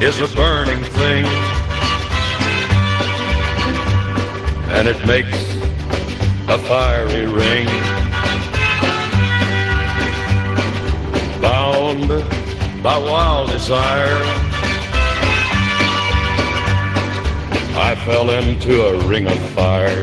is a burning thing, and it makes a fiery ring. Bound by wild desire, I fell into a ring of fire.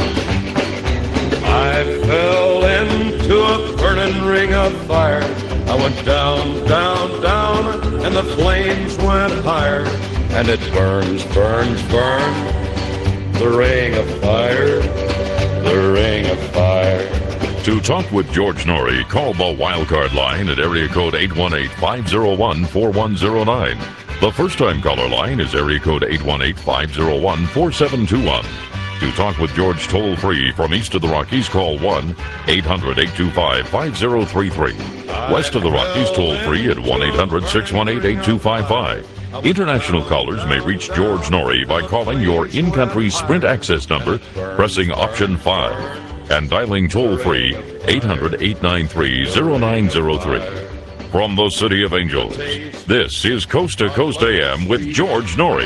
I fell into a burning ring of fire. I went down, down, down, and the flames went higher. And it burns, burns, burns, the ring of fire, the ring of fire. To talk with George Noory, call the Wildcard line at area code 818-501-4109. The first-time caller line is area code 818-501-4721. To talk with George toll-free from east of the Rockies, call 1-800-825-5033. West of the Rockies, toll-free at 1-800-618-8255. International callers may reach George Noory by calling your in-country Sprint access number, pressing option 5, and dialing toll-free 800-893-0903. From the City of Angels, this is Coast to Coast AM with George Noory.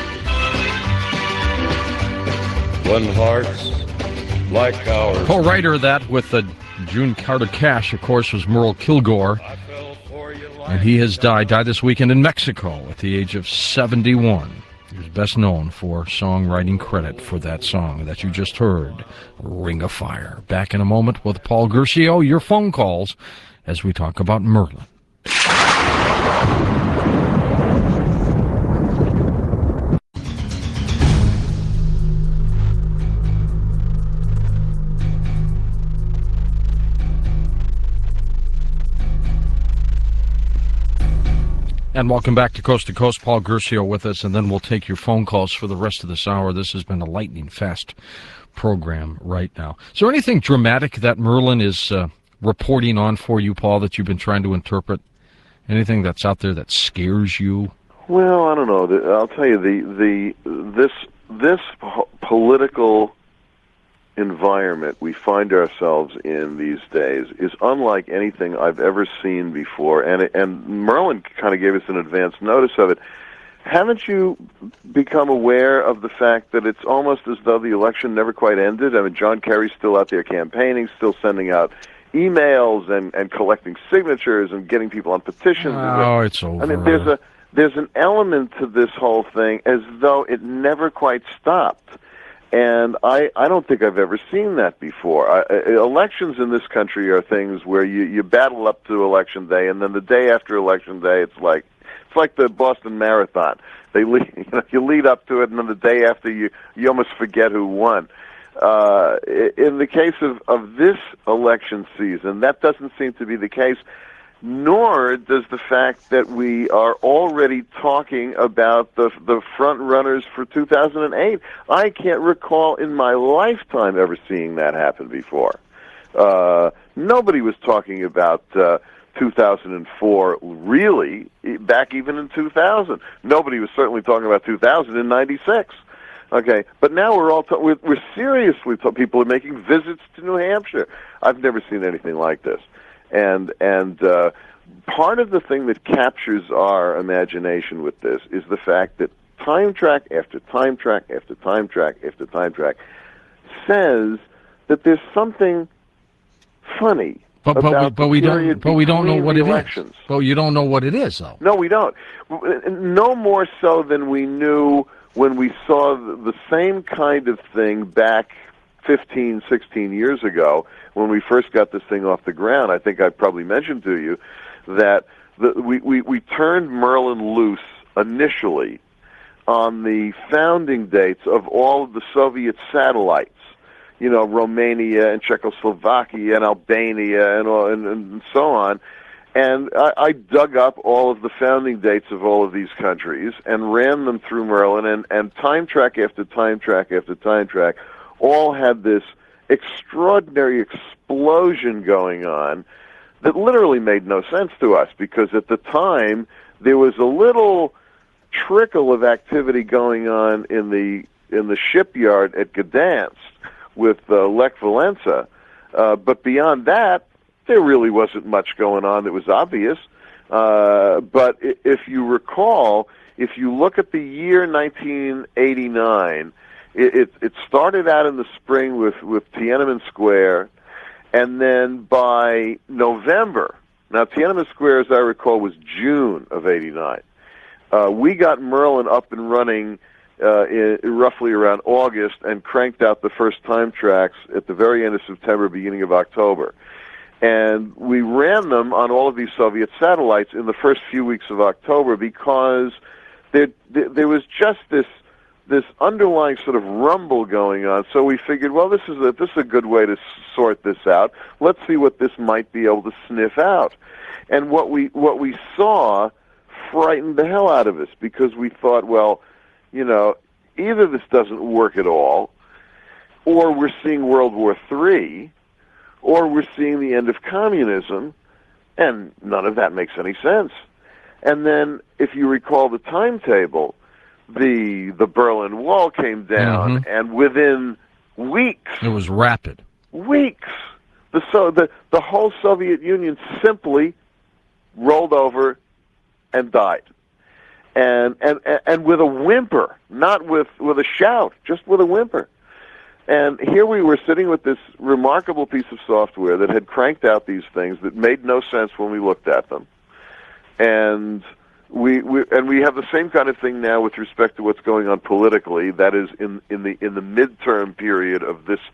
When hearts like ours. Co-writer of that with June Carter Cash, of course, was Merle Kilgore. And he has died this weekend in Mexico at the age of 71. He was best known for songwriting credit for that song that you just heard, Ring of Fire. Back in a moment with Paul Guercio, your phone calls as we talk about Merlin. And welcome back to Coast. Paul Guercio with us, and then we'll take your phone calls for the rest of this hour. This has been a lightning-fast program right now. Is there anything dramatic that Merlin is reporting on for you, Paul, that you've been trying to interpret? Anything that's out there that scares you? Well, I don't know. I'll tell you, this political environment we find ourselves in these days is unlike anything I've ever seen before, and Merlin kind of gave us an advance notice of it. Haven't you become aware of the fact that it's almost as though the election never quite ended? I mean, John Kerry's still out there campaigning, still sending out emails and collecting signatures and getting people on petitions. Oh, it's over. I mean, there's an element to this whole thing as though it never quite stopped. And I don't think I've ever seen that before. Elections in this country are things where you battle up to Election Day, and then the day after Election Day, it's like the Boston Marathon. You lead up to it, and then the day after, you almost forget who won. In the case of this election season, that doesn't seem to be the case, nor does the fact that we are already talking about the front runners for 2008. I can't recall in my lifetime ever seeing that happen before. Nobody was talking about 2004 really back even in 2000. Nobody was certainly talking about 2000 in 96. Okay, but now we're seriously people are making visits to New Hampshire. I've never seen anything like this. And part of the thing that captures our imagination with this is the fact that time track after time track after time track after time track says that there's something funny about but we don't know what elections. It is. Well, you don't know what it is, though. No, we don't. No more so than we knew when we saw the same kind of thing back 15, 16 years ago when we first got this thing off the ground. I think I probably mentioned to you that we turned Merlin loose initially on the founding dates of all of the Soviet satellites, Romania and Czechoslovakia and Albania and so on. And I dug up all of the founding dates of all of these countries and ran them through Merlin, and time track after time track after time track all had this extraordinary explosion going on that literally made no sense to us, because at the time there was a little trickle of activity going on in the shipyard at Gdansk with Lech Walesa, but beyond that, there really wasn't much going on that was obvious. But if you recall, if you look at the year 1989, it started out in the spring with Tiananmen Square, and then by November, now Tiananmen Square, as I recall, was June of '89. We got Merlin up and running roughly around August and cranked out the first time tracks at the very end of September, beginning of October. And we ran them on all of these Soviet satellites in the first few weeks of October because there was just this underlying sort of rumble going on. So we figured, well, this is a good way to sort this out. Let's see what this might be able to sniff out. And what we saw frightened the hell out of us because we thought, well, either this doesn't work at all, or we're seeing World War III, or we're seeing the end of communism, and none of that makes any sense. And then, if you recall the timetable, the Berlin Wall came down, and within weeks... It was rapid. Weeks! The whole Soviet Union simply rolled over and died. And with a whimper, not with a shout, just with a whimper. And here we were sitting with this remarkable piece of software that had cranked out these things that made no sense when we looked at them. And we have the same kind of thing now with respect to what's going on politically. That is in the midterm period of this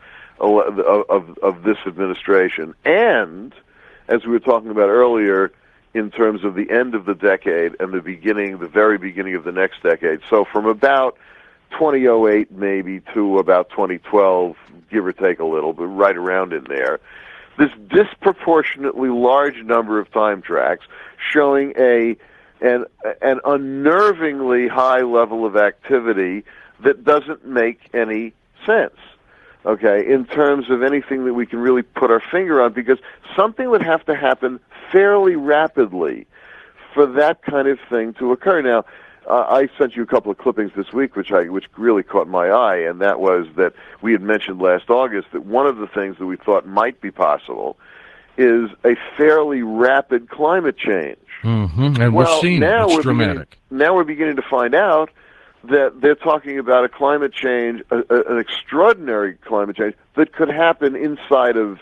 of this administration, and as we were talking about earlier, in terms of the end of the decade and the very beginning of the next decade. So from about 2008 maybe to about 2012, give or take a little, but right around in there, this disproportionately large number of time tracks showing an unnervingly high level of activity that doesn't make any sense. Okay, in terms of anything that we can really put our finger on, because something would have to happen fairly rapidly for that kind of thing to occur. Now, I sent you a couple of clippings this week, which really caught my eye, and that was that we had mentioned last August that one of the things that we thought might be possible is a fairly rapid climate change. And we're seeing it. It's dramatic. Now we're beginning to find out that they're talking about a climate change, an extraordinary climate change that could happen inside of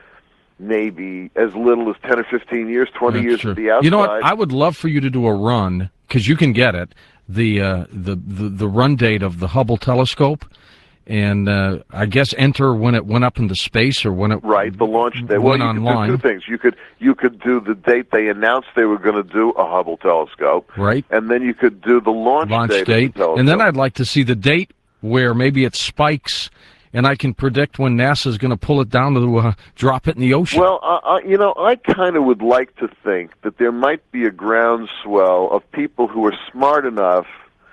maybe as little as 10 or 15 years, 20 years at the outside. You know what? I would love for you to do a run, because you can get it, the run date of the Hubble telescope, and I guess enter when it went up into space or when it the launch date. Went you online. could do two things. You could do the date they announced they were going to do a Hubble telescope, right? And then you could do the launch date. Of the telescope. And then I'd like to see the date where maybe it spikes, and I can predict when NASA's going to pull it down to drop it in the ocean. Well, I kind of would like to think that there might be a groundswell of people who are smart enough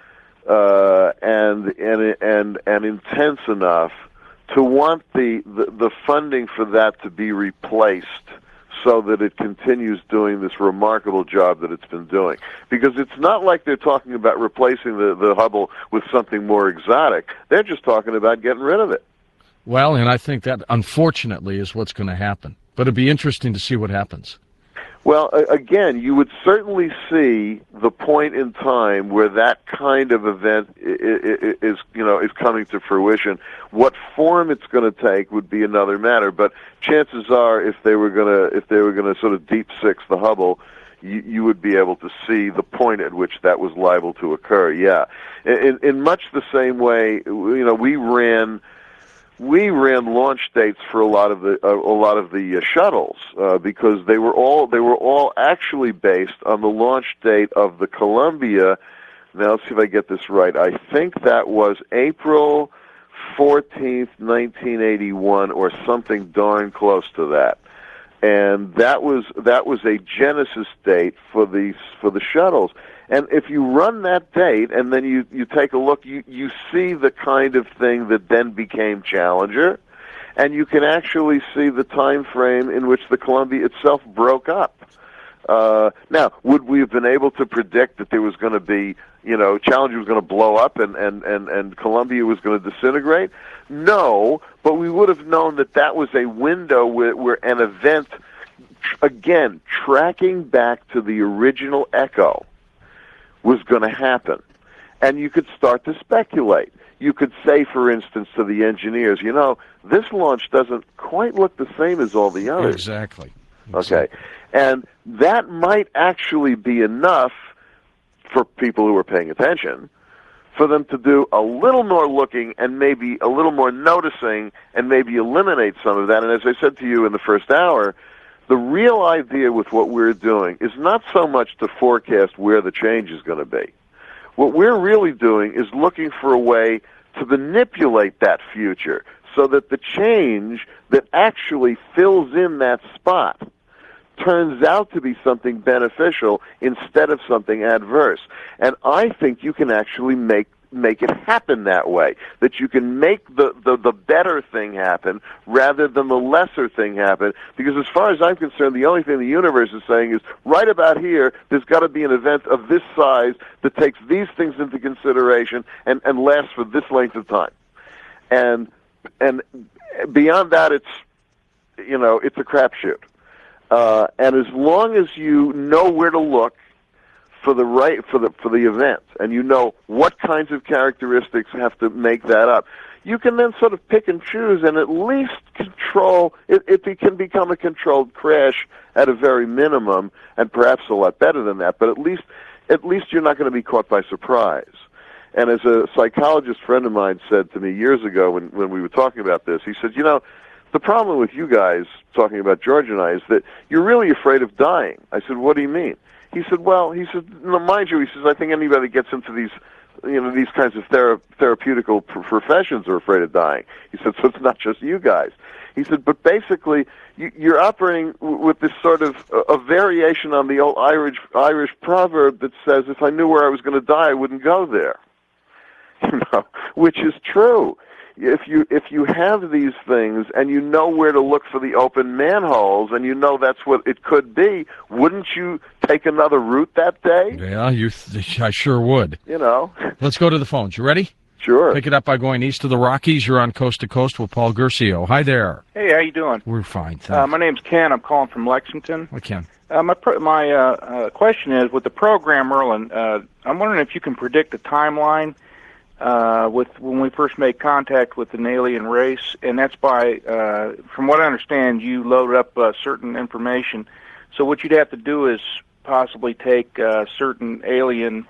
and intense enough to want the funding for that to be replaced so that it continues doing this remarkable job that it's been doing. Because it's not like they're talking about replacing the Hubble with something more exotic. They're just talking about getting rid of it. Well, and I think that, unfortunately, is what's going to happen. But it'd be interesting to see what happens. Well, again, you would certainly see the point in time where that kind of event is coming to fruition. What form it's going to take would be another matter. But chances are, if they were going to sort of deep six the Hubble, you would be able to see the point at which that was liable to occur. Yeah, in much the same way, we ran launch dates for a lot of the shuttles because they were all actually based on the launch date of the Columbia. Now let's see if I get this right. I think that was April 14th, 1981, or something darn close to that. And that was a genesis date for the shuttles. And if you run that date and then you take a look, you see the kind of thing that then became Challenger, and you can actually see the time frame in which the Columbia itself broke up. Now, would we have been able to predict that there was going to be, Challenger was going to blow up and Columbia was going to disintegrate? No, but we would have known that was a window where an event, again, tracking back to the original echo, was going to happen. And you could start to speculate. You could say, for instance, to the engineers, this launch doesn't quite look the same as all the others. Exactly. Okay. And that might actually be enough for people who are paying attention for them to do a little more looking and maybe a little more noticing and maybe eliminate some of that. And as I said to you in the first hour, the real idea with what we're doing is not so much to forecast where the change is going to be. What we're really doing is looking for a way to manipulate that future so that the change that actually fills in that spot turns out to be something beneficial instead of something adverse. And I think you can actually make it happen that way, that you can make the better thing happen rather than the lesser thing happen, because as far as I'm concerned, the only thing the universe is saying is, right about here, there's got to be an event of this size that takes these things into consideration and lasts for this length of time. And beyond that, it's a crapshoot. And as long as you know where to look for the event, and you know what kinds of characteristics have to make that up, you can then sort of pick and choose and at least control it. It can become a controlled crash at a very minimum, and perhaps a lot better than that. But at least you're not going to be caught by surprise. And as a psychologist friend of mine said to me years ago when we were talking about this, he said, the problem with you guys, talking about George and I, is that you're really afraid of dying. I said, what do you mean? He said, mind you, I think anybody that gets into these kinds of therapeutical professions are afraid of dying. He said, so it's not just you guys. He said, but basically, you're operating with this sort of a variation on the old Irish proverb that says, if I knew where I was going to die, I wouldn't go there. Which is true. If you have these things and you know where to look for the open manholes and you know that's what it could be, wouldn't you take another route that day? Yeah, I sure would. Let's go to the phones. You ready? Sure. Pick it up by going east of the Rockies. You're on Coast to Coast with Paul Gercio. Hi there. Hey, how you doing? We're fine, thanks. My name's Ken. I'm calling from Lexington. Hi, Ken. My question is, with the program, Merlin, I'm wondering if you can predict the timeline with when we first made contact with an alien race, and that's by, from what I understand, you load up certain information. So what you'd have to do is possibly take certain alien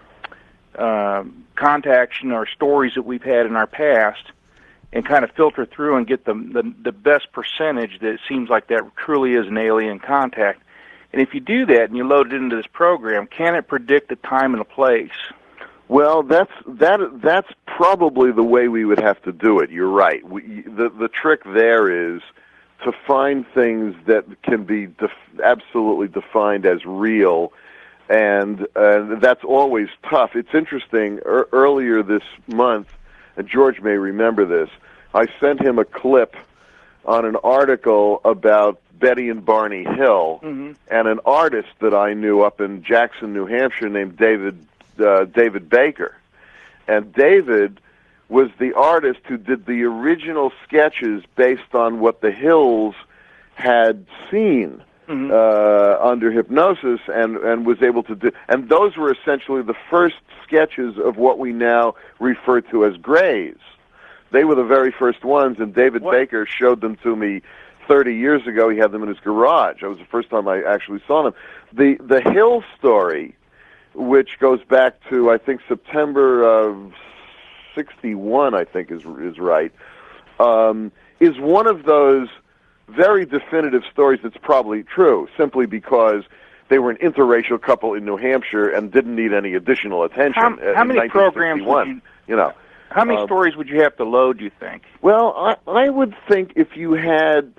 contacts or stories that we've had in our past and kind of filter through and get the best percentage that it seems like that truly is an alien contact. And if you do that and you load it into this program, can it predict the time and the place? Well, that's probably the way we would have to do it. You're right. The trick there is to find things that can be absolutely defined as real, and that's always tough. It's interesting. Earlier this month, and George may remember this, I sent him a clip on an article about Betty and Barney Hill, and an artist that I knew up in Jackson, New Hampshire, named David Baker. And David was the artist who did the original sketches based on what the Hills had seen under hypnosis, and was able to do. And those were essentially the first sketches of what we now refer to as Greys. They were the very first ones, and David Baker showed them to me 30 years ago. He had them in his garage. That was the first time I actually saw them. The Hill story, which goes back to, I think, September of '61, I think is right, is one of those very definitive stories that's probably true, simply because they were an interracial couple in New Hampshire and didn't need any additional attention. How many programs would how many stories would you have to load, do you think? Well, I would think if you had,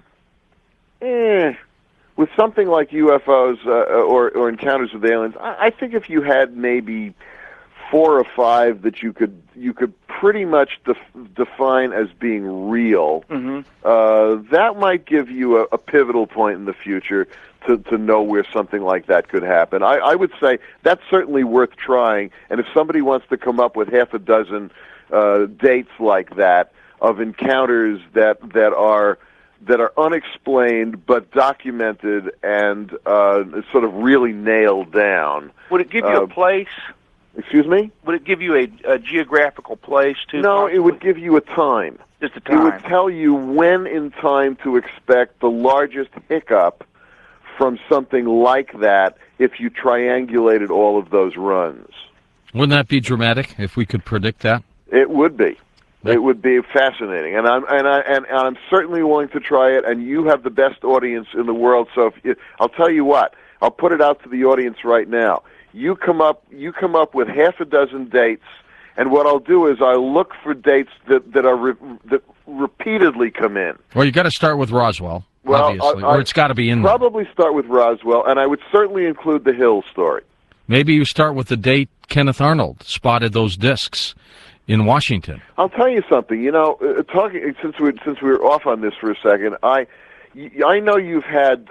with something like UFOs or encounters with aliens, I think if you had maybe 4 or 5 that you could pretty much define as being real, that might give you a pivotal point in the future to know where something like that could happen. I would say that's certainly worth trying, and if somebody wants to come up with half a dozen dates like that of encounters that are unexplained but documented and sort of really nailed down. Would it give you a place? Excuse me? Would it give you a geographical place too? No, possibly? it would give you a time. Just a time. It would tell you when in time to expect the largest hiccup from something like that if you triangulated all of those runs. Wouldn't that be dramatic if we could predict that? It would be. It would be fascinating, and I'm certainly willing to try it. And you have the best audience in the world, so I'll tell you what. I'll put it out to the audience right now. You come up with half a dozen dates, and what I'll do is I'll look for dates that repeatedly come in. Well, you got to start with Roswell, Well, obviously, or it's got to be in there. Probably start with Roswell, and I would certainly include the Hill story. Maybe you start with the date Kenneth Arnold spotted those discs in Washington. I'll tell you something. You know, talking since we were off on this for a second, I know you've had.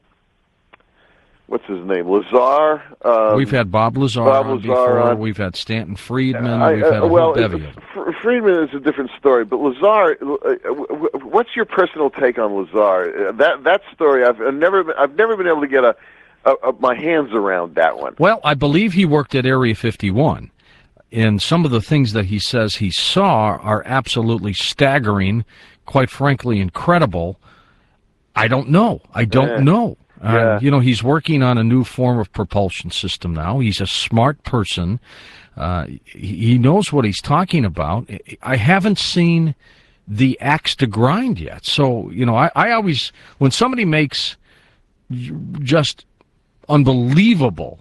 What's his name? Lazar. We've had Bob Lazar on before. We've had Stanton Friedman. We've had a whole bevy of them. Friedman is a different story, but Lazar. What's your personal take on Lazar? That story, I've never been able to get my hands around that one. Well, I believe he worked at Area 51, and some of the things that he says he saw are absolutely staggering, quite frankly, incredible. I don't know. I don't know. Yeah. You know, he's working on a new form of propulsion system now. He's a smart person. He knows what he's talking about. I haven't seen the axe to grind yet. So, you know, I always, when somebody makes just unbelievable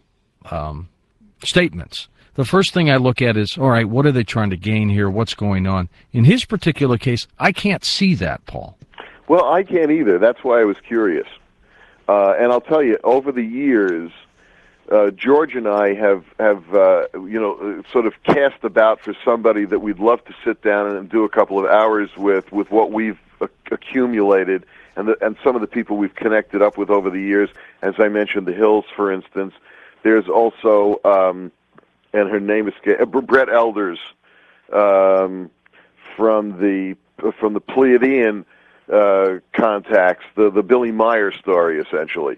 statements, the first thing I look at is, all right, what are they trying to gain here? What's going on? In his particular case, I can't see that, Paul. Well, I can't either. That's why I was curious. And I'll tell you, over the years, George and I have sort of cast about for somebody that we'd love to sit down and do a couple of hours with what we've accumulated and some of the people we've connected up with over the years. As I mentioned, the Hills, for instance. There's also, and her name is Brett Elders from the Pleiadian contacts, the Billy Meyer story, essentially,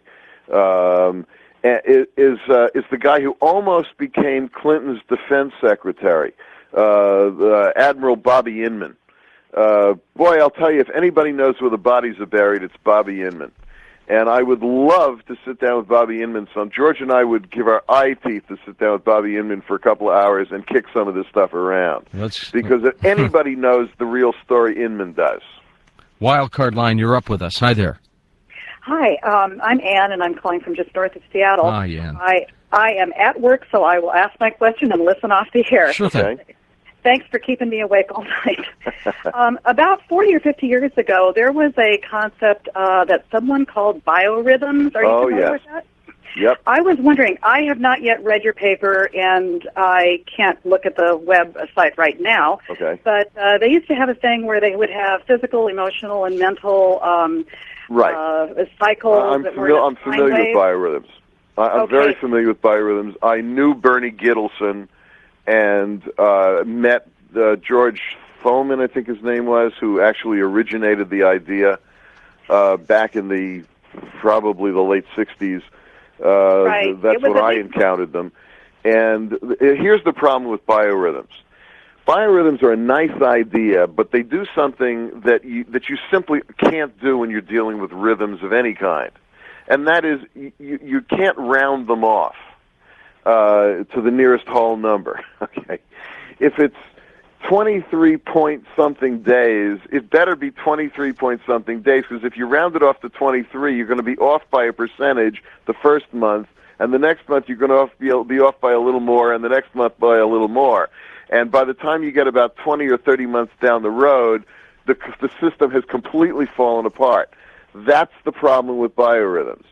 is the guy who almost became Clinton's defense secretary, Admiral Bobby Inman. Boy, I'll tell you, if anybody knows where the bodies are buried, it's Bobby Inman. And I would love to sit down with Bobby Inman some. George and I would give our eye teeth to sit down with Bobby Inman for a couple of hours and kick some of this stuff around. Because if anybody knows the real story, Inman does. Wildcard line, you're up with us. Hi there. Hi, I'm Ann, and I'm calling from just north of Seattle. Hi, Ann. I am at work, so I will ask my question and listen off the air. Sure thing. Okay. Thanks for keeping me awake all night. About 40 or 50 years ago, there was a concept that someone called biorhythms. Are you familiar with that? Yep. I was wondering, I have not yet read your paper, and I can't look at the website right now. Okay. But they used to have a thing where they would have physical, emotional, and mental cycles. I'm familiar with biorhythms. I'm very familiar with biorhythms. I knew Bernie Gittleson and met George Thoman, I think his name was, who actually originated the idea back in probably the late 60s. Right. That's when I encountered them. And here's the problem with biorhythms. Biorhythms are a nice idea, but they do something that you simply can't do when you're dealing with rhythms of any kind. And that is, you can't round them off to the nearest whole number. Okay, if it's 23-point-something days, it better be 23-point-something days, because if you round it off to 23, you're going to be off by a percentage the first month, and the next month you're going to be off by a little more, and the next month by a little more. And by the time you get about 20 or 30 months down the road, the system has completely fallen apart. That's the problem with biorhythms.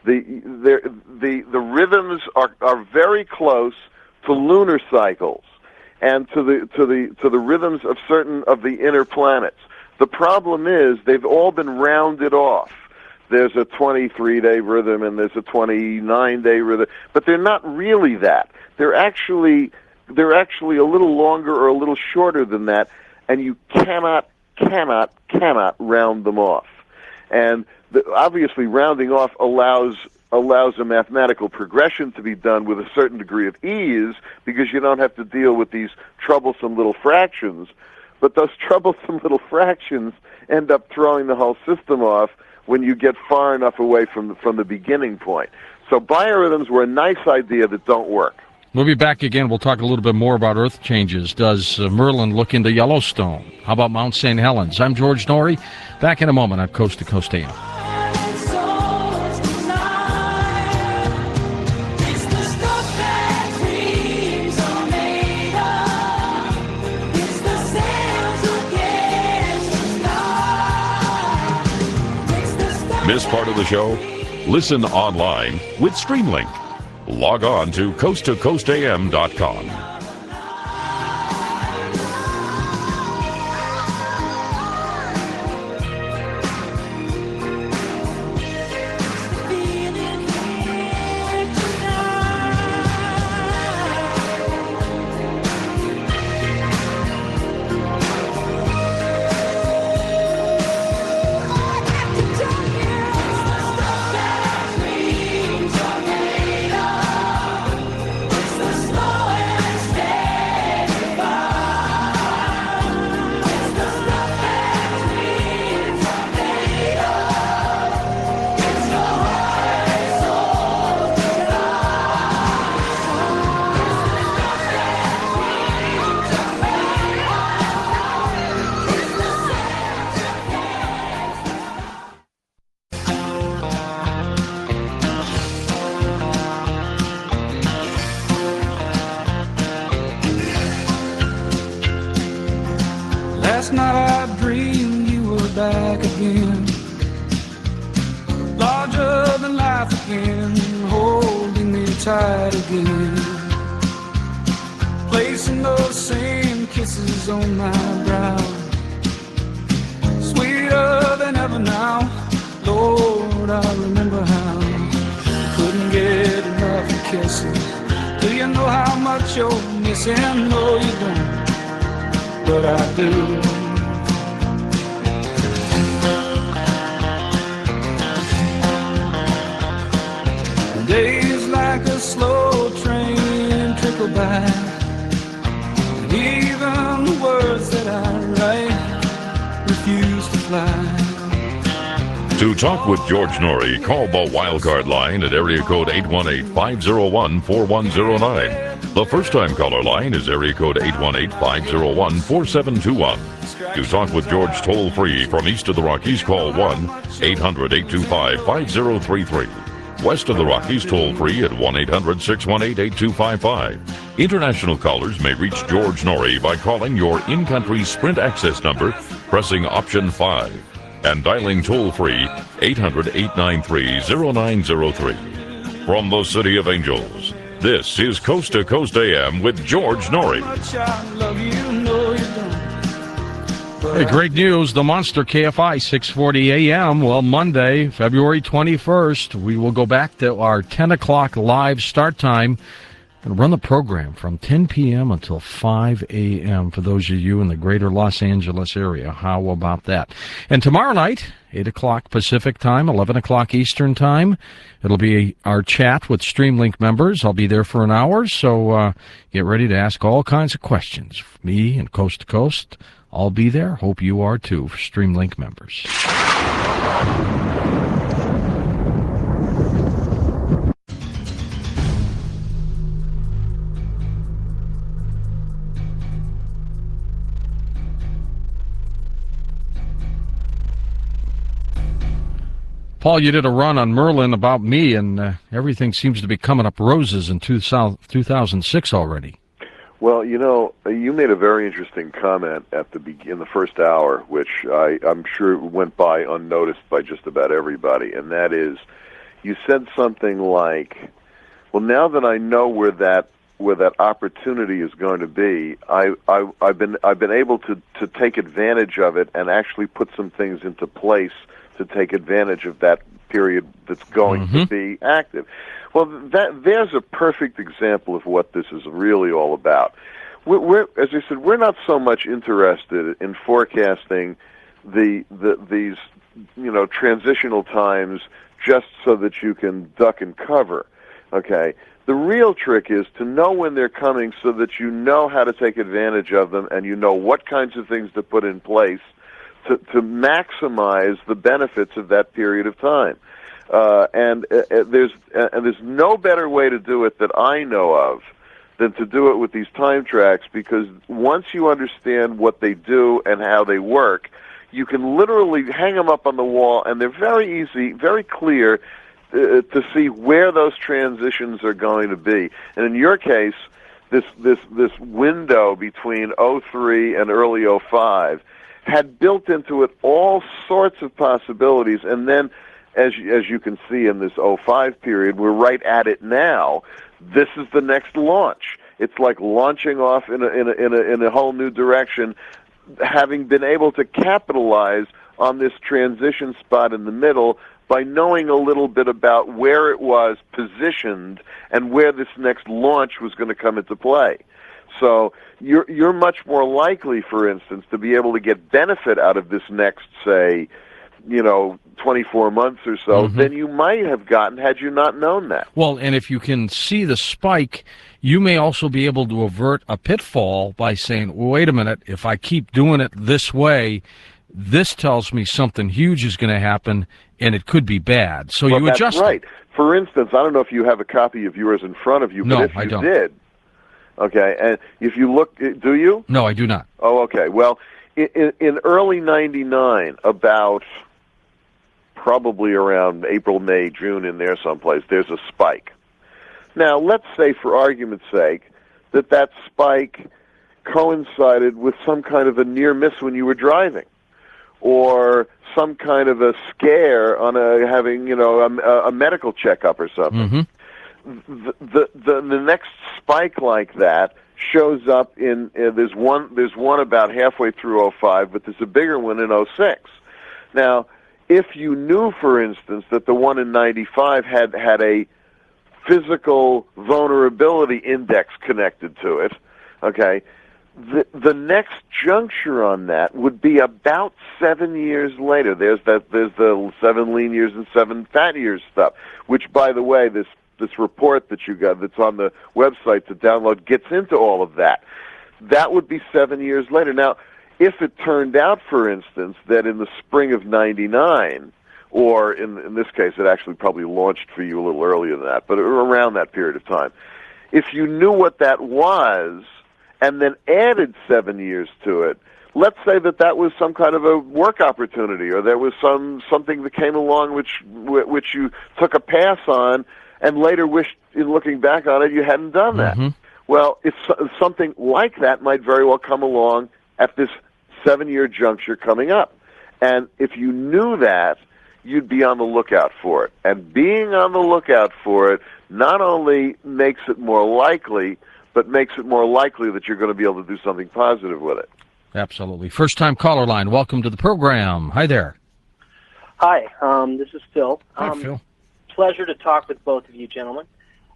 The rhythms are very close to lunar cycles and to the rhythms of certain of the inner planets. The problem is they've all been rounded off. There's a 23-day rhythm and there's a 29-day rhythm, but they're not really that. They're actually a little longer or a little shorter than that, and you cannot round them off. And obviously, rounding off allows allows a mathematical progression to be done with a certain degree of ease because you don't have to deal with these troublesome little fractions. But those troublesome little fractions end up throwing the whole system off when you get far enough away from the beginning point. So biorhythms were a nice idea that don't work. We'll be back again. We'll talk a little bit more about Earth changes. Does Merlin look into Yellowstone? How about Mount St. Helens? I'm George Norrie. Back in a moment on Coast to Coast AM. Miss part of the show? Listen online with Streamlink. Log on to coasttocoastam.com. Last night I dreamed you were back again, larger than life again, holding me tight again, placing those same kisses on my brow, sweeter than ever now. Lord, I remember how I couldn't get enough of kissing. Do you know how much you're missing? No, you don't, but I do. Days like a slow train trickle by, and even the words that I write refuse to fly. To talk with George Norrie, call the Wildcard line at area code 818-501-4109. The first-time caller line is area code 818-501-4721. To talk with George toll-free from east of the Rockies, call 1-800-825-5033. West of the Rockies, toll-free at 1-800-618-8255. International callers may reach George Norrie by calling your in-country Sprint access number, pressing option 5, and dialing toll-free 800-893-0903. From the City of Angels, this is Coast to Coast AM with George Norrie. Hey, great news. The Monster KFI, 640 a.m. Well, Monday, February 21st, we will go back to our 10 o'clock live start time and run the program from 10 p.m. until 5 a.m. for those of you in the greater Los Angeles area. How about that? And tomorrow night, 8 o'clock Pacific time, 11 o'clock Eastern time, it'll be our chat with Streamlink members. I'll be there for an hour, so get ready to ask all kinds of questions. Me and Coast to Coast, I'll be there. Hope you are too, for Streamlink members. Paul, you did a run on Merlin about me, and everything seems to be coming up roses in 2006 already. Well, you know, you made a very interesting comment in the first hour, which I'm sure went by unnoticed by just about everybody, and that is, you said something like, "Well, now that I know where that opportunity is going to be, I've been able to take advantage of it and actually put some things into place to take advantage of that period that's going to be active." Well, there's a perfect example of what this is really all about. We're, as I said, we're not so much interested in forecasting these transitional times, just so that you can duck and cover. Okay? The real trick is to know when they're coming so that you know how to take advantage of them and you know what kinds of things to put in place to maximize the benefits of that period of time. And there's no better way to do it that I know of than to do it with these time tracks, because once you understand what they do and how they work, you can literally hang them up on the wall, and they're very easy, very clear to see where those transitions are going to be. And in your case, this window between 03 and early 05 had built into it all sorts of possibilities, and then as you can see in this 05 period, we're right at it now. This is the next launch. It's like launching off in a whole new direction, having been able to capitalize on this transition spot in the middle by knowing a little bit about where it was positioned and where this next launch was going to come into play. So you're much more likely, for instance, to be able to get benefit out of this next, say, 24 months or so, than you might have gotten had you not known that. Well, and if you can see the spike, you may also be able to avert a pitfall by saying, well, wait a minute, if I keep doing it this way, this tells me something huge is going to happen, and it could be bad. So you adjust. That's right. For instance, I don't know if you have a copy of yours in front of you, but if you did, okay, and if you look, do you? No, I do not. Oh, okay. Well, in early 99, about probably around April, May, June, in there someplace, there's a spike. Now, let's say, for argument's sake, that spike coincided with some kind of a near miss when you were driving, or some kind of a scare on having a medical checkup or something. The next spike like that shows up in there's one about halfway through 05, but there's a bigger one in 06. Now, if you knew, for instance, that the one in 95 had a physical vulnerability index connected to it, okay, the next juncture on that would be about 7 years later. There's the 7 lean years and 7 fat years stuff, which, by the way, this report that you got that's on the website to download gets into all of that. That would be 7 years later. Now, if it turned out, for instance, that in the spring of 99, or in this case it actually probably launched for you a little earlier than that, but around that period of time, if you knew what that was and then added 7 years to it, let's say that was some kind of a work opportunity, or there was something that came along which you took a pass on and later wished, in looking back on it, you hadn't done that. Well, it's something like that might very well come along at this 7-year juncture coming up. And if you knew that, you'd be on the lookout for it. And being on the lookout for it not only makes it more likely, but makes it more likely that you're going to be able to do something positive with it. Absolutely. First-time caller line. Welcome to the program. Hi there. Hi, this is Phil. Hi, Phil. Pleasure to talk with both of you gentlemen.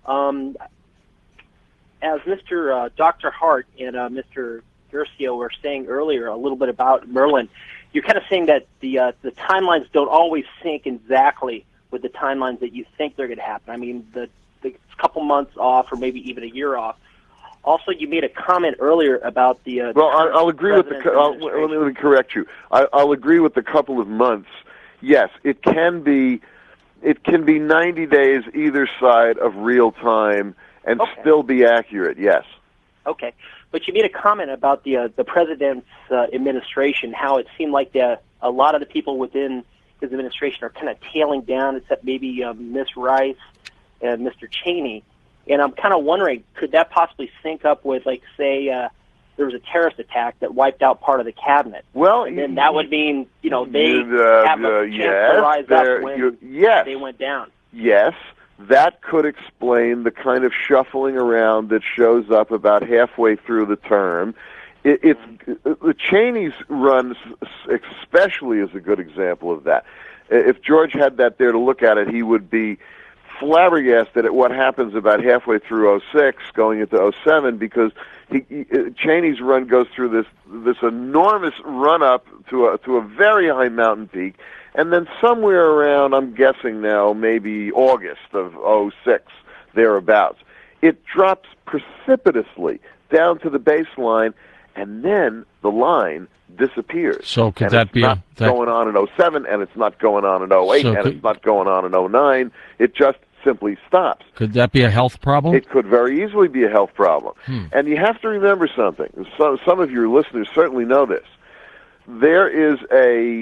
As Mr. Dr. Hart and Mr. Guercio were saying earlier a little bit about Merlin, you're kind of saying that the timelines don't always sync exactly with the timelines that you think they're going to happen. I mean, the couple months off or maybe even a year off. Also, you made a comment earlier about the... well, I'll agree with let me correct you. I'll agree with the couple of months. Yes, it can be 90 days either side of real time and still be accurate, yes. Okay. But you made a comment about the president's administration, how it seemed like a lot of the people within his administration are kind of tailing down, except maybe Ms. Rice and Mr. Cheney. And I'm kind of wondering, could that possibly sync up with, like, say, there was a terrorist attack that wiped out part of the cabinet? Well, and then that would mean, they have a chance to rise up when they went down. Yes. That could explain the kind of shuffling around that shows up about halfway through the term. The Cheney's run especially is a good example of that. If George had that there to look at it, he would be flabbergasted at what happens about halfway through 06 going into 07, because Cheney's run goes through this enormous run up to a very high mountain peak, And then somewhere around, I'm guessing now, maybe August of '06, thereabouts, it drops precipitously down to the baseline, and then the line disappears. So could and that it's be not going on in '07, and it's not going on in '08, and it's not going on in '09. It just simply stops. Could that be a health problem? It could very easily be a health problem. And you have to remember something. Some of your listeners certainly know this. There is a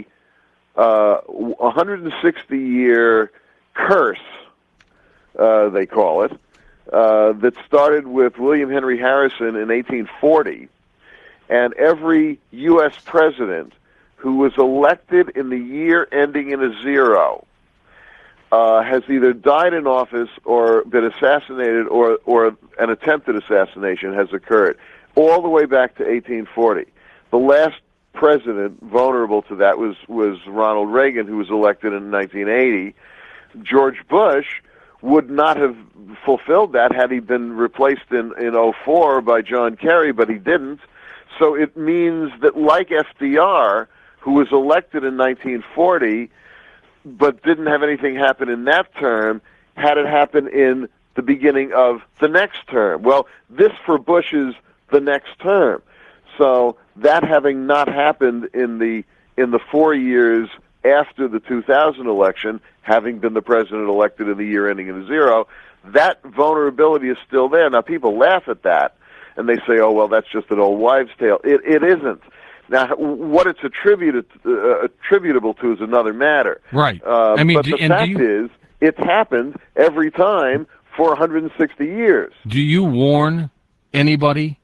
160-year curse, they call it, that started with William Henry Harrison in 1840, and every U.S. president who was elected in the year ending in a 0 has either died in office or been assassinated, or an attempted assassination has occurred, all the way back to 1840. The last president vulnerable to that was Ronald Reagan, who was elected in 1980. George Bush would not have fulfilled that had he been replaced in '04 by John Kerry, but he didn't. So it means that, like FDR, who was elected in 1940, but didn't have anything happen in that term, had it happen in the beginning of the next term. Well, this for Bush is the next term. So that having not happened in the 4 years after the 2000 election, having been the president elected in the year ending in a 0, that vulnerability is still there. Now, people laugh at that, and they say, oh, well, that's just an old wives' tale. It isn't. Now, what it's attributable to is another matter. Right. But the fact is, it's happened every time for 160 years. Do you warn anybody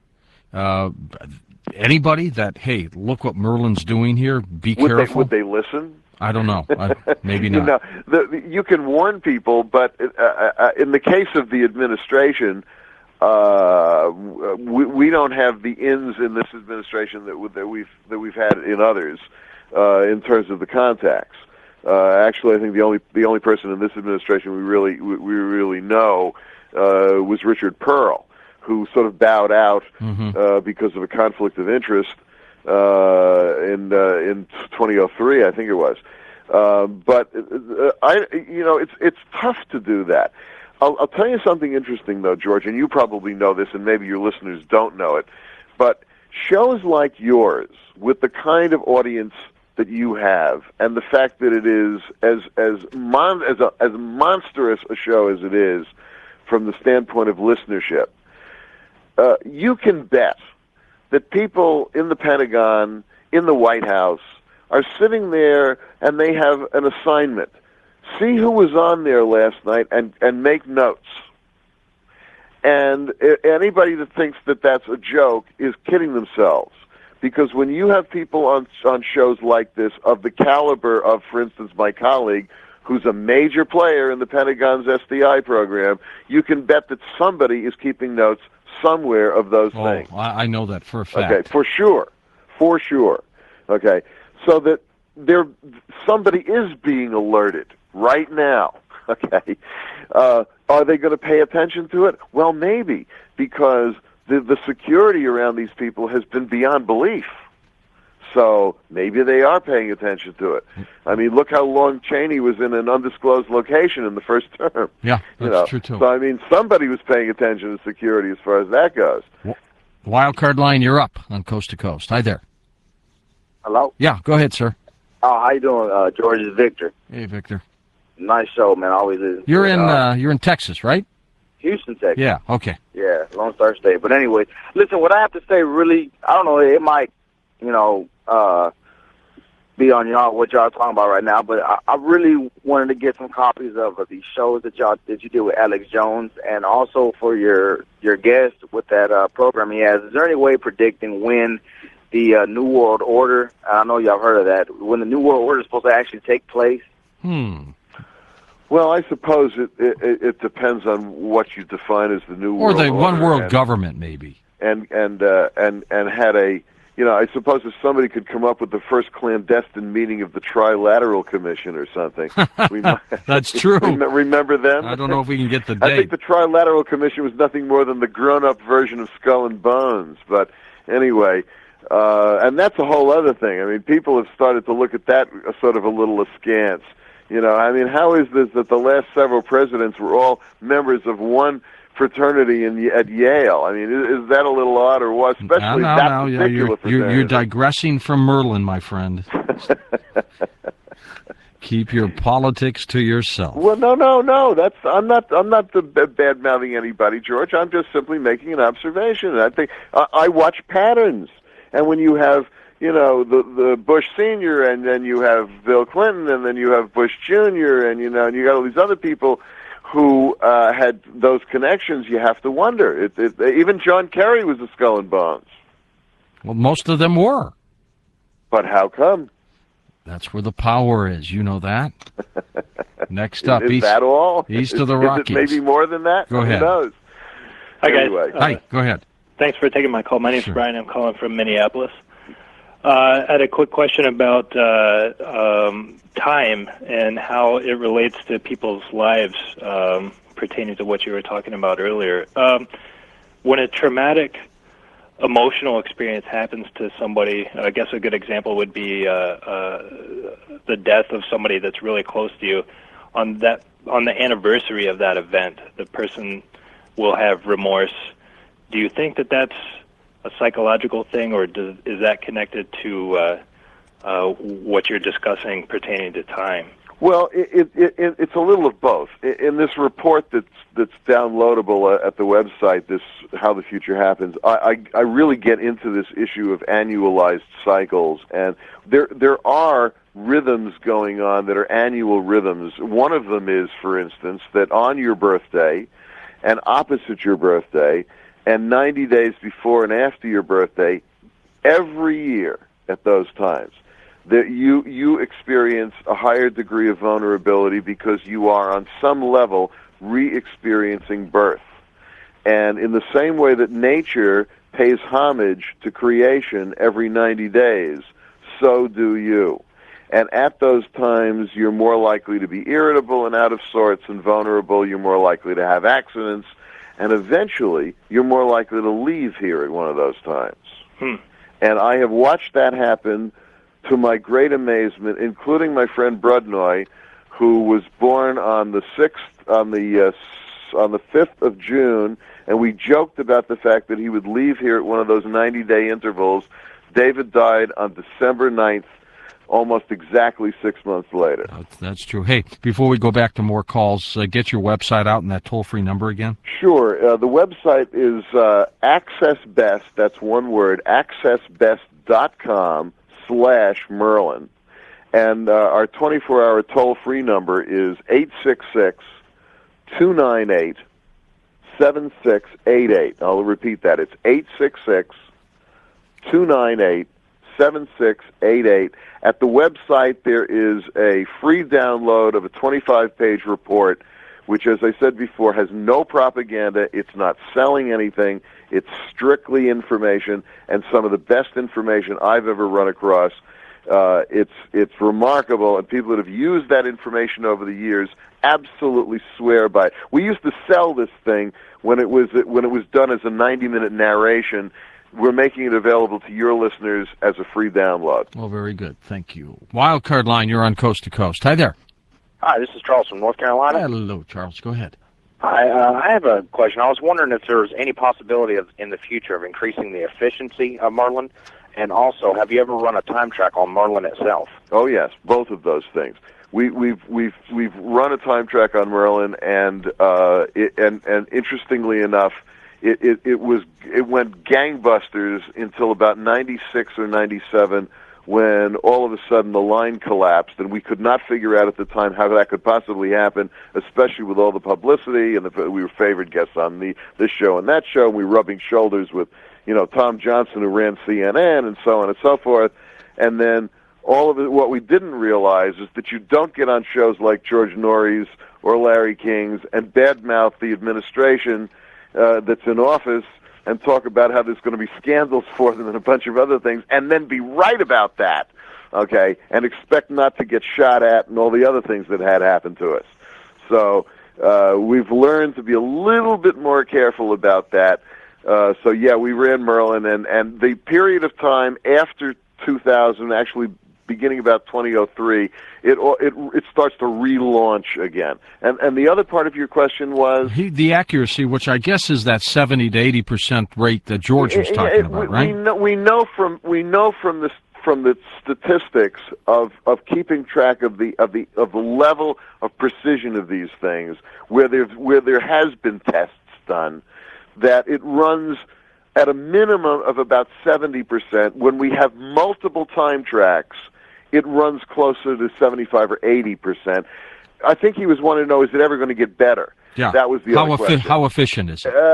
that, hey, look what Merlin's doing here, be careful? Would they listen? I don't know. Maybe not. You can warn people, but in the case of the administration, we don't have the ins in this administration that we've had in others in terms of the contacts. Actually, I think the only person in this administration we really know was Richard Pearl, who sort of bowed out because of a conflict of interest in 2003, I think it was. But it's tough to do that. I'll tell you something interesting, though, George, and you probably know this, and maybe your listeners don't know it, but shows like yours, with the kind of audience that you have, and the fact that it is as monstrous a show as it is from the standpoint of listenership, you can bet that people in the Pentagon, in the White House, are sitting there and they have an assignment. See who was on there last night and make notes. And anybody that thinks that that's a joke is kidding themselves. Because when you have people on shows like this of the caliber of, for instance, my colleague, who's a major player in the Pentagon's SDI program, you can bet that somebody is keeping notes somewhere of those things. I know that for a fact. Okay, for sure. Okay, so that somebody is being alerted right now. Okay, are they going to pay attention to it? Well, maybe, because the security around these people has been beyond belief. So maybe they are paying attention to it. I mean, look how long Cheney was in an undisclosed location in the first term. Yeah, that's true, too. So, I mean, somebody was paying attention to security as far as that goes. Wildcard Line, you're up on Coast to Coast. Hi there. Hello? Yeah, go ahead, sir. Oh, how you doing, George? It's Victor. Hey, Victor. Nice show, man. Always is. You're in Texas, right? Houston, Texas. Yeah, okay. Yeah, Lone Star State. But anyway, listen, what I have to say really, I don't know, it might, be on what y'all are talking about right now, but I really wanted to get some copies of these shows that you did with Alex Jones, and also for your guest with that program he has. Is there any way of predicting when the New World Order, I know y'all heard of that, when the New World Order is supposed to actually take place? Well, I suppose it depends on what you define as the New World Order. Or the one world government, maybe. And had a, I suppose if somebody could come up with the first clandestine meeting of the Trilateral Commission or something. That's true. Remember them? I don't know if we can get the date. I think the Trilateral Commission was nothing more than the grown-up version of Skull and Bones. But anyway, And that's a whole other thing. I mean, people have started to look at that sort of a little askance. You know, I mean, how is this that the last several presidents were all members of one fraternity at Yale? I mean, is that a little odd, or what? Especially that particular fraternity. You're digressing from Merlin, my friend. Keep your politics to yourself. Well, no. I'm not bad mouthing anybody, George. I'm just simply making an observation. I think I watch patterns, and when you have, you know, the Bush Senior, and then you have Bill Clinton, and then you have Bush Jr., and you got all these other people who had those connections, you have to wonder. Even John Kerry was a skull and bones. Well, most of them were. But how come? That's where the power is. You know that. Next up, is that all? East of the Rockies. Is it maybe more than that? Go ahead. Who knows? Hi, guys. Anyway. Hi, go ahead. Thanks for taking my call. My name's Brian. I'm calling from Minneapolis. I had a quick question about time and how it relates to people's lives pertaining to what you were talking about earlier. When a traumatic emotional experience happens to somebody, I guess a good example would be the death of somebody that's really close to you. On the anniversary of that event, the person will have remorse. Do you think that that's a psychological thing, or is that connected to what you're discussing pertaining to time? Well, it's a little of both. In this report that's downloadable at the website, this How the Future Happens, I really get into this issue of annualized cycles, and there are rhythms going on that are annual rhythms. One of them is, for instance, that on your birthday and opposite your birthday and 90 days before and after your birthday, every year at those times, that you experience a higher degree of vulnerability because you are on some level re-experiencing birth. And in the same way that nature pays homage to creation every 90 days, so do you. And at those times, you're more likely to be irritable and out of sorts and vulnerable. You're more likely to have accidents. And eventually, you're more likely to leave here at one of those times. And I have watched that happen to my great amazement, including my friend Brudnoy, who was born on the 5th of June, and we joked about the fact that he would leave here at one of those 90-day intervals. David died on December 9th, almost exactly 6 months later. That's true. Hey, before we go back to more calls, get your website out and that toll-free number again. Sure. The website is AccessBest, that's one word, accessbest.com/Merlin. And our 24-hour toll-free number is 866-298-7688. I'll repeat that. It's 866-298-7688. At the website, there is a free download of a 25-page report, which, as I said before, has no propaganda. It's not selling anything. It's strictly information, and some of the best information I've ever run across. It's remarkable, and people that have used that information over the years absolutely swear by it. We used to sell this thing when it was done as a 90-minute narration. We're making it available to your listeners as a free download. Well, very good. Thank you. Wildcard line, you're on Coast to Coast. Hi there. Hi, this is Charles from North Carolina. Hello, Charles. Go ahead. Hi, I have a question. I was wondering if there's any possibility in the future of increasing the efficiency of Merlin, and also, have you ever run a time track on Merlin itself? Oh yes, both of those things. We've run a time track on Merlin, and interestingly enough, it went gangbusters until about 96 or 97, when all of a sudden the line collapsed, and we could not figure out at the time how that could possibly happen, especially with all the publicity, and we were favored guests on this show and that show, and we were rubbing shoulders with, Tom Johnson, who ran CNN, and so on and so forth. And then all of it, what we didn't realize is that you don't get on shows like George Norrie's or Larry King's and badmouth the administration that's in office and talk about how there's going to be scandals for them and a bunch of other things, and then be right about that, okay, and expect not to get shot at and all the other things that had happened to us. So we've learned to be a little bit more careful about that. So yeah, we ran Merlin, and the period of time after 2000, actually beginning about 2003, it starts to relaunch again. And the other part of your question was the accuracy, which I guess is that 70 to 80% rate that George was talking about, right? We know from the statistics of keeping track of the level of precision of these things, where there has been tests done, that it runs at a minimum of about 70%. When we have multiple time tracks, it runs closer to 75 or 80%. I think he was wanting to know, is it ever going to get better? Yeah. That was the other question. How efficient is it?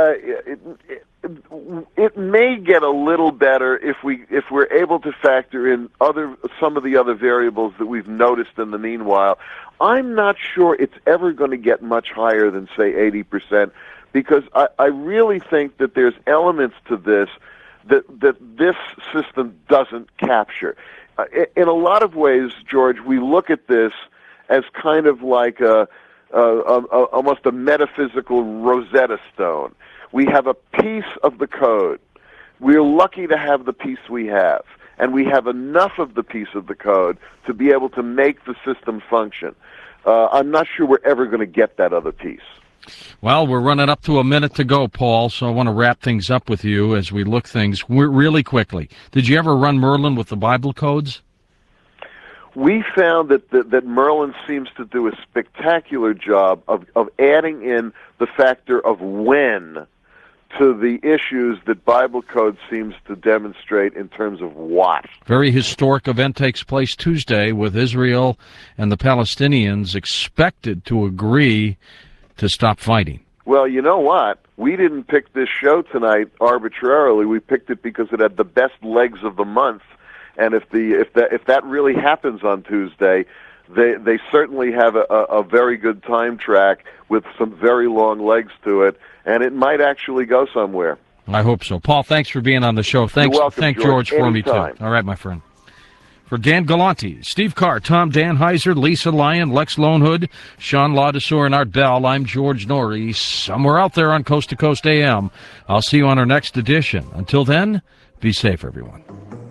It may get a little better if we're able to factor in some of the other variables that we've noticed in the meanwhile. I'm not sure it's ever going to get much higher than, say, 80%, because I really think that there's elements to this that this system doesn't capture. In a lot of ways, George, we look at this as kind of like almost a metaphysical Rosetta Stone. We have a piece of the code. We're lucky to have the piece we have, and we have enough of the piece of the code to be able to make the system function. I'm not sure we're ever going to get that other piece. Well, we're running up to a minute to go, Paul, so I want to wrap things up with you as we look things really quickly. Did you ever run Merlin with the Bible codes? We found that Merlin seems to do a spectacular job of adding in the factor of when to the issues that Bible code seems to demonstrate in terms of what. Very historic event takes place Tuesday with Israel and the Palestinians expected to agree to stop fighting. Well, you know what? We didn't pick this show tonight arbitrarily. We picked it because it had the best legs of the month. And if that really happens on Tuesday, they certainly have a very good time track with some very long legs to it, and it might actually go somewhere. I hope so. Paul, thanks for being on the show. Thanks. You're welcome, Thank George for me, too. All right, my friend. For Dan Galante, Steve Carr, Tom Danheiser, Lisa Lyon, Lex Lonehood, Sean Ladesseur, and Art Bell, I'm George Norrie, somewhere out there on Coast to Coast AM. I'll see you on our next edition. Until then, be safe, everyone.